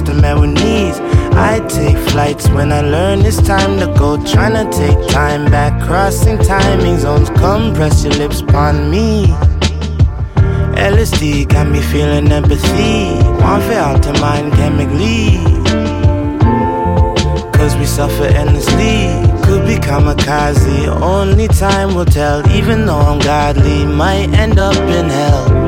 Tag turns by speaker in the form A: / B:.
A: them at with knees. I take flights when I learn it's time to go. Tryna take time back, crossing timing zones. Come press your lips upon me. LSD got me feeling empathy. Want for out to mind chemically. Cause we suffer endlessly. Could be kamikaze, only time will tell. Even though I'm godly, might end up in hell.